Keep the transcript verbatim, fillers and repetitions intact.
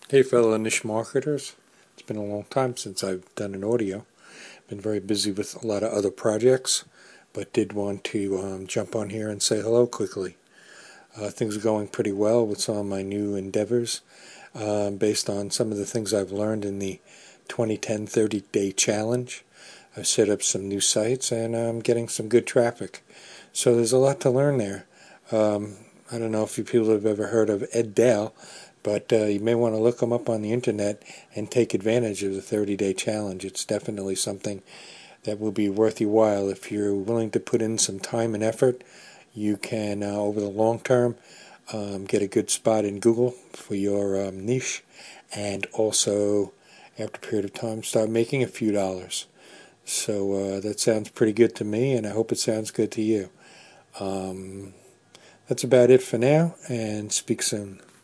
Hey fellow niche marketers, it's been a long time since I've done an audio. Been very busy with a lot of other projects, but did want to um, jump on here and say hello quickly. Uh, things are going pretty well with some of my new endeavors, um, based on some of the things I've learned in the twenty ten thirty day challenge. I've set up some new sites and I'm getting some good traffic. So there's a lot to learn there. Um, I don't know if you people have ever heard of Ed Dale, but uh, you may want to look him up on the internet and take advantage of the thirty day challenge. It's definitely something that will be worth your while. If you're willing to put in some time and effort, you can, uh, over the long term, um, get a good spot in Google for your um, niche, and also, after a period of time, start making a few dollars. So uh, that sounds pretty good to me, and I hope it sounds good to you. Um, that's about it for now, and speak soon.